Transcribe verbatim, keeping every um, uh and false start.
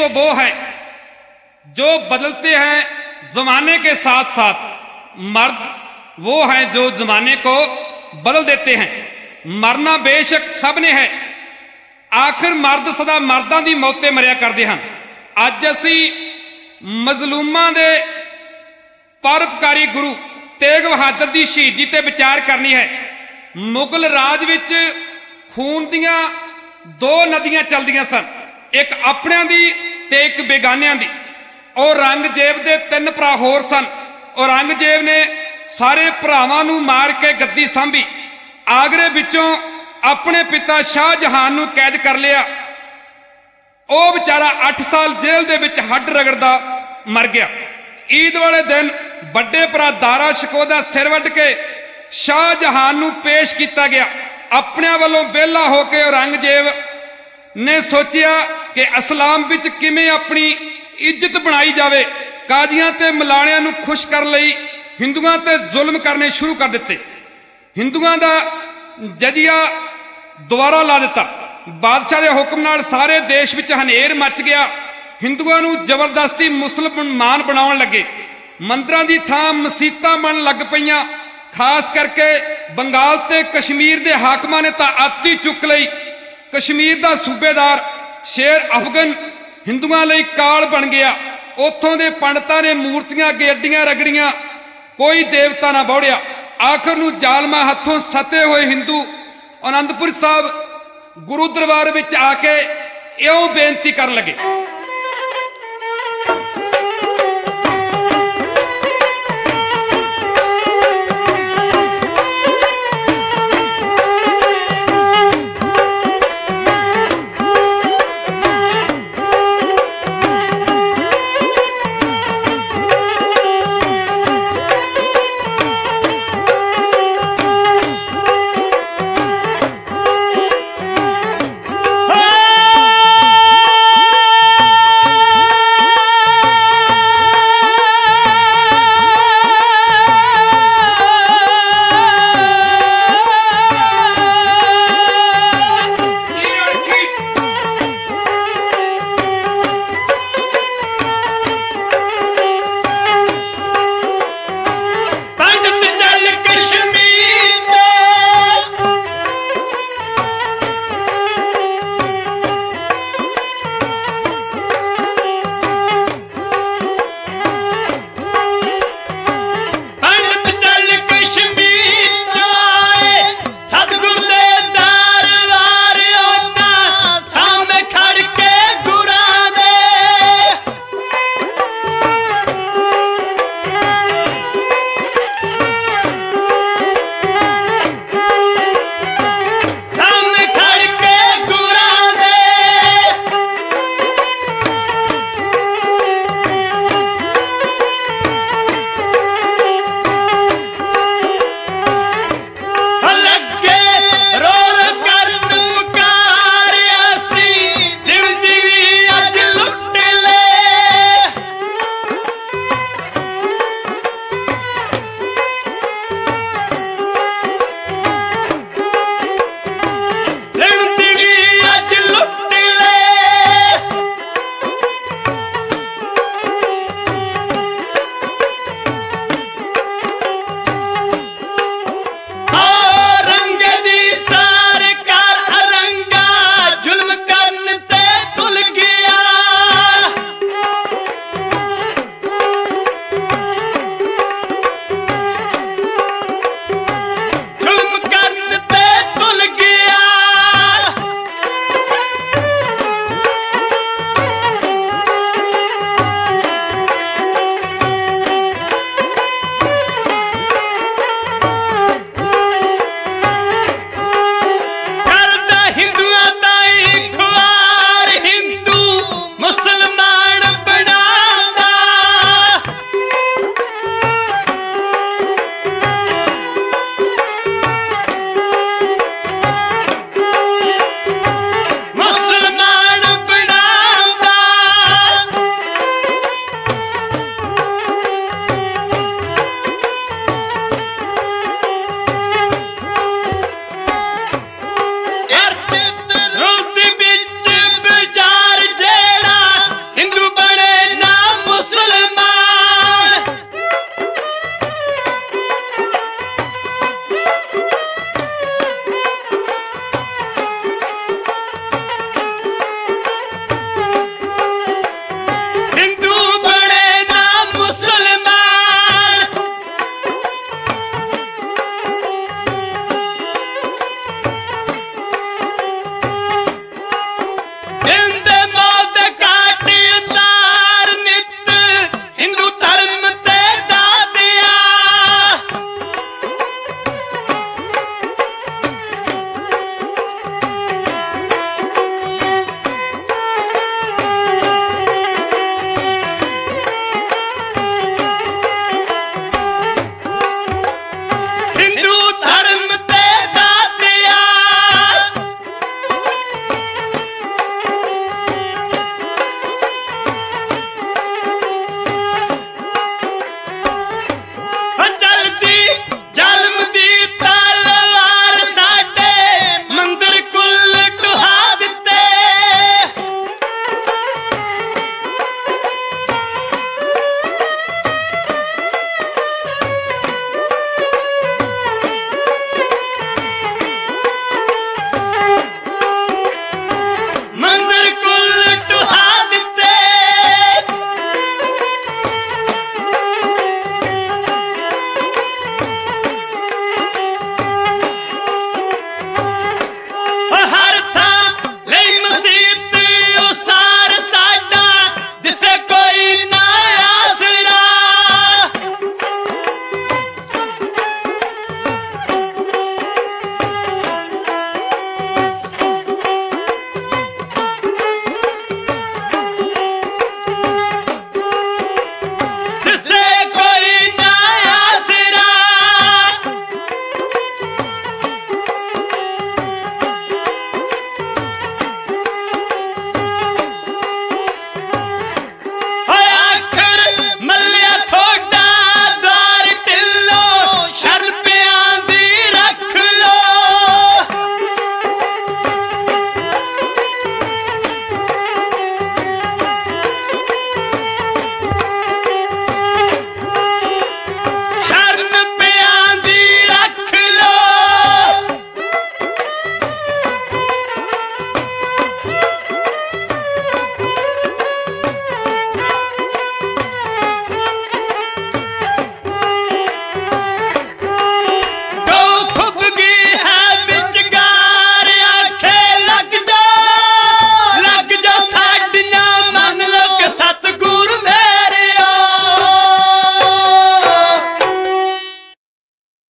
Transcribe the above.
तो वो है जो बदलते हैं जमाने के साथ साथ, मर्द वो हैं जो जमाने को बदल देते हैं। मरना बेशक सब ने है, आखिर मर्द सदा मर्दां दी मौते मरिया करते हैं। अज असी मजलूमां दे परोपकारी गुरु तेग बहादुर की शहीदी ते विचार करनी है। मुगल राज विच खून दियां दो नदियां चलदियां सन, एक अपनियां दी ते एक बेगानियां दी। औरंगजेब दे तीन भरा होर सन। औरंगजेब ने सारे भरावां नूं मार के गद्दी सांभी। आगरे विचों अपने पिता शाहजहां नूं कैद कर लिया। ਉਹ बेचारा अठ साल जेल दे विच हड्ड रगड़दा मर गया। ईद वाले दिन बड़े भरा दारा शिकोह दा सिर वड्ड के शाहजहां नूं पेश किया गया। अपने वालों बेला होके औरंगजेब ने सोचिया कि इस्लाम विच किवें अपनी इज्जत बनाई जावे। काजियां ते मलाणियां नूं खुश कर लई हिंदुआं ते जुल्म करने शुरू कर दिते। हिंदुआं दा जजिया दोबारा ला दिता। बादशाह के हुक्म नाल सारे देश विच हनेर मच गया। हिंदुआं नूं जबरदस्ती मुसलमान बनाउण लगे। मंदिरां दी थां मसीतां बन लग पईयां। खास करके बंगाल ते कश्मीर दे हाकमां ने तां आती चुक लई। कश्मीर दा सूबेदार शेर अफगन हिंदुआं लई काल बन गया। उत्थों दे पंडितां ने मूर्तियां गेड्डियां रगड़ियां, कोई देवता ना बौड़िया। आखिर नूं जालमा हत्थों सते हुए हिंदू आनंदपुर साहब गुरु दरबार विच आके इउं बेनती कर लगे,